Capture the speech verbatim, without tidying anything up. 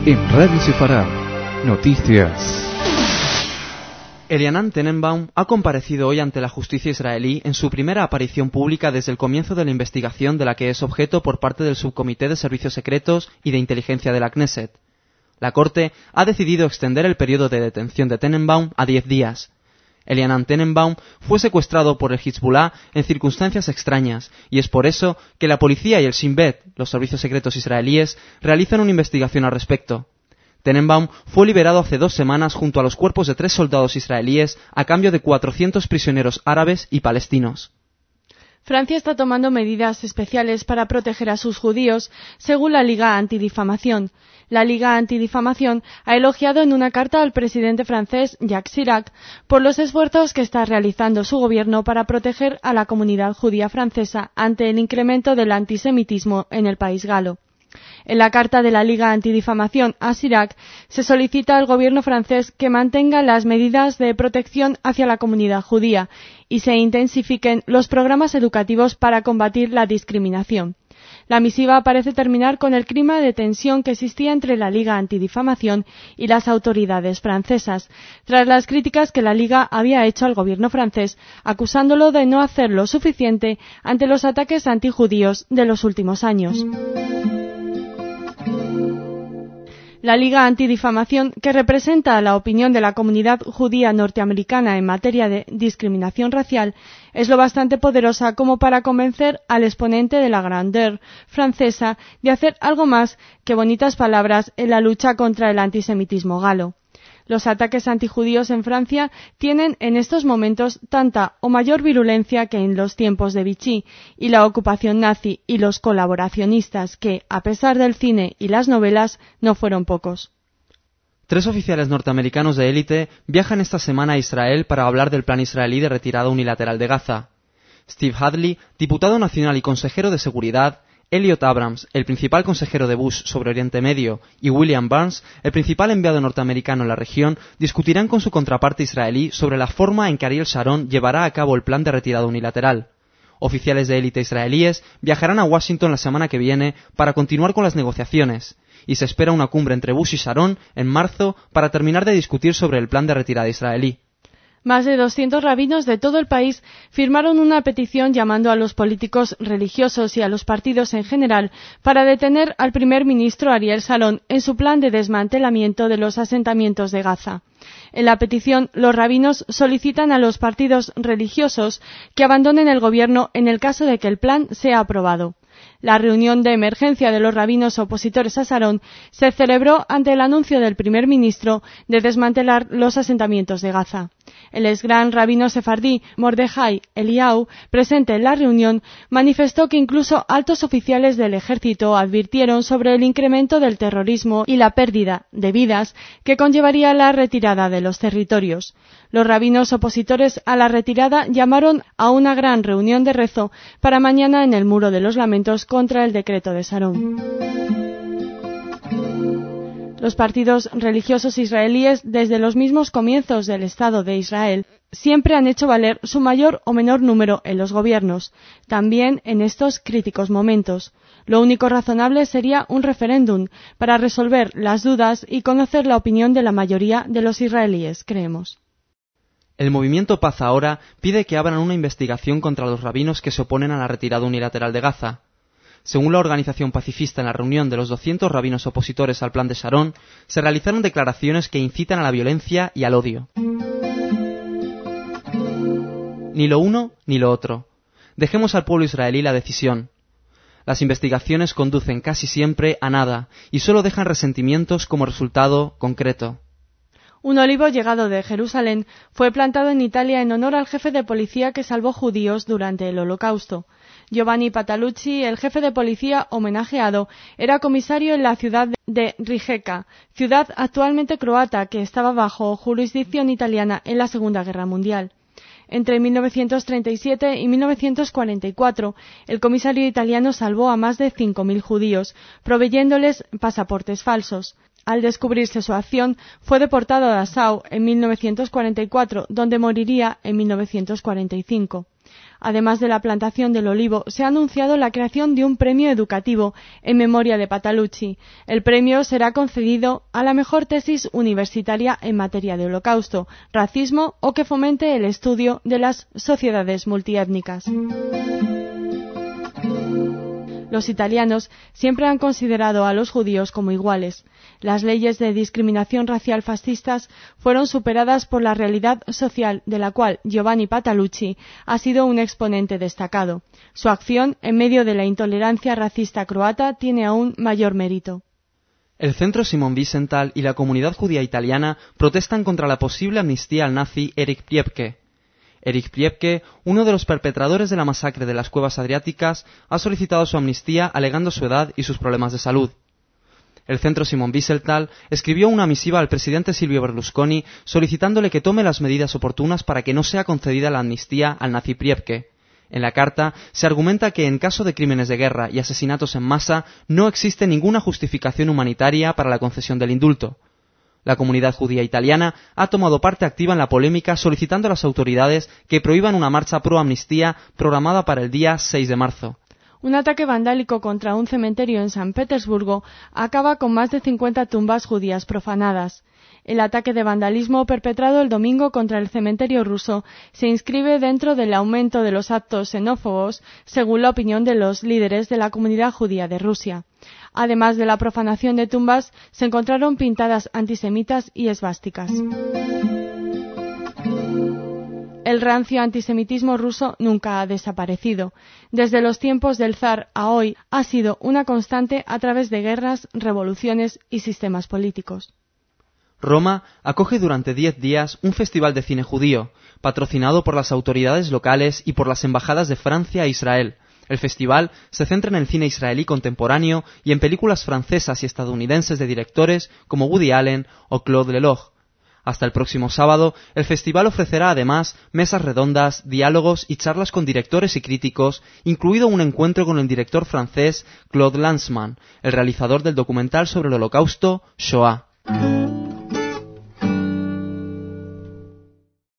En Radio Sefarad, noticias. Elianan Tenenbaum ha comparecido hoy ante la justicia israelí en su primera aparición pública desde el comienzo de la investigación de la que es objeto por parte del Subcomité de Servicios Secretos y de Inteligencia de la Knesset. La Corte ha decidido extender el periodo de detención de Tenenbaum a diez días. Elianan Tenenbaum fue secuestrado por el Hezbollah en circunstancias extrañas, y es por eso que la policía y el Shin Bet, los servicios secretos israelíes, realizan una investigación al respecto. Tenenbaum fue liberado hace dos semanas junto a los cuerpos de tres soldados israelíes a cambio de cuatrocientos prisioneros árabes y palestinos. Francia está tomando medidas especiales para proteger a sus judíos, según la Liga Antidifamación. La Liga Antidifamación ha elogiado en una carta al presidente francés Jacques Chirac por los esfuerzos que está realizando su gobierno para proteger a la comunidad judía francesa ante el incremento del antisemitismo en el país galo. En la carta de la Liga Antidifamación a Chirac se solicita al gobierno francés que mantenga las medidas de protección hacia la comunidad judía y se intensifiquen los programas educativos para combatir la discriminación. La misiva parece terminar con el clima de tensión que existía entre la Liga Antidifamación y las autoridades francesas, tras las críticas que la Liga había hecho al gobierno francés, acusándolo de no hacer lo suficiente ante los ataques antijudíos de los últimos años. La Liga Antidifamación, que representa la opinión de la comunidad judía norteamericana en materia de discriminación racial, es lo bastante poderosa como para convencer al exponente de la grandeur francesa de hacer algo más que bonitas palabras en la lucha contra el antisemitismo galo. Los ataques antijudíos en Francia tienen en estos momentos tanta o mayor virulencia que en los tiempos de Vichy y la ocupación nazi y los colaboracionistas que, a pesar del cine y las novelas, no fueron pocos. Tres oficiales norteamericanos de élite viajan esta semana a Israel para hablar del plan israelí de retirada unilateral de Gaza. Steve Hadley, diputado nacional y consejero de seguridad, Elliot Abrams, el principal consejero de Bush sobre Oriente Medio, y William Burns, el principal enviado norteamericano en la región, discutirán con su contraparte israelí sobre la forma en que Ariel Sharon llevará a cabo el plan de retirada unilateral. Oficiales de élite israelíes viajarán a Washington la semana que viene para continuar con las negociaciones, y se espera una cumbre entre Bush y Sharon en marzo para terminar de discutir sobre el plan de retirada israelí. Más de doscientos rabinos de todo el país firmaron una petición llamando a los políticos religiosos y a los partidos en general para detener al primer ministro Ariel Sharon en su plan de desmantelamiento de los asentamientos de Gaza. En la petición, los rabinos solicitan a los partidos religiosos que abandonen el gobierno en el caso de que el plan sea aprobado. La reunión de emergencia de los rabinos opositores a Sharon se celebró ante el anuncio del primer ministro de desmantelar los asentamientos de Gaza. El ex gran rabino sefardí Mordejai Eliyahu, presente en la reunión, manifestó que incluso altos oficiales del ejército advirtieron sobre el incremento del terrorismo y la pérdida de vidas que conllevaría la retirada de los territorios. Los rabinos opositores a la retirada llamaron a una gran reunión de rezo para mañana en el Muro de los Lamentos contra el decreto de Sharon. Los partidos religiosos israelíes, desde los mismos comienzos del Estado de Israel, siempre han hecho valer su mayor o menor número en los gobiernos, también en estos críticos momentos. Lo único razonable sería un referéndum para resolver las dudas y conocer la opinión de la mayoría de los israelíes, creemos. El movimiento Paz Ahora pide que abran una investigación contra los rabinos que se oponen a la retirada unilateral de Gaza. Según la organización pacifista, en la reunión de los doscientos rabinos opositores al plan de Sharon, se realizaron declaraciones que incitan a la violencia y al odio. Ni lo uno ni lo otro. Dejemos al pueblo israelí la decisión. Las investigaciones conducen casi siempre a nada y solo dejan resentimientos como resultado concreto. Un olivo llegado de Jerusalén fue plantado en Italia en honor al jefe de policía que salvó judíos durante el Holocausto. Giovanni Patalucci, el jefe de policía homenajeado, era comisario en la ciudad de Rijeka, ciudad actualmente croata que estaba bajo jurisdicción italiana en la Segunda Guerra Mundial. Entre mil novecientos treinta y siete y mil novecientos cuarenta y cuatro, el comisario italiano salvó a más de cinco mil judíos, proveyéndoles pasaportes falsos. Al descubrirse su acción, fue deportado a Dachau en mil novecientos cuarenta y cuatro, donde moriría en mil novecientos cuarenta y cinco. Además de la plantación del olivo, se ha anunciado la creación de un premio educativo en memoria de Patalucci. El premio será concedido a la mejor tesis universitaria en materia de holocausto, racismo o que fomente el estudio de las sociedades multiétnicas. Los italianos siempre han considerado a los judíos como iguales. Las leyes de discriminación racial fascistas fueron superadas por la realidad social de la cual Giovanni Patalucci ha sido un exponente destacado. Su acción en medio de la intolerancia racista croata tiene aún mayor mérito. El Centro Simon Wiesenthal y la comunidad judía italiana protestan contra la posible amnistía al nazi Erich Priebke. Erich Priebke, uno de los perpetradores de la masacre de las cuevas adriáticas, ha solicitado su amnistía alegando su edad y sus problemas de salud. El Centro Simon Wiesenthal escribió una misiva al presidente Silvio Berlusconi solicitándole que tome las medidas oportunas para que no sea concedida la amnistía al nazi Priebke. En la carta se argumenta que en caso de crímenes de guerra y asesinatos en masa no existe ninguna justificación humanitaria para la concesión del indulto. La comunidad judía italiana ha tomado parte activa en la polémica solicitando a las autoridades que prohíban una marcha pro amnistía programada para el día seis de marzo. Un ataque vandálico contra un cementerio en San Petersburgo acaba con más de cincuenta tumbas judías profanadas. El ataque de vandalismo perpetrado el domingo contra el cementerio ruso se inscribe dentro del aumento de los actos xenófobos, según la opinión de los líderes de la comunidad judía de Rusia. Además de la profanación de tumbas, se encontraron pintadas antisemitas y esvásticas. El rancio antisemitismo ruso nunca ha desaparecido. Desde los tiempos del zar a hoy ha sido una constante a través de guerras, revoluciones y sistemas políticos. Roma acoge durante diez días un festival de cine judío, patrocinado por las autoridades locales y por las embajadas de Francia e Israel. El festival se centra en el cine israelí contemporáneo y en películas francesas y estadounidenses de directores como Woody Allen o Claude Lelouch. Hasta el próximo sábado, el festival ofrecerá además mesas redondas, diálogos y charlas con directores y críticos, incluido un encuentro con el director francés Claude Lanzmann, el realizador del documental sobre el Holocausto Shoah.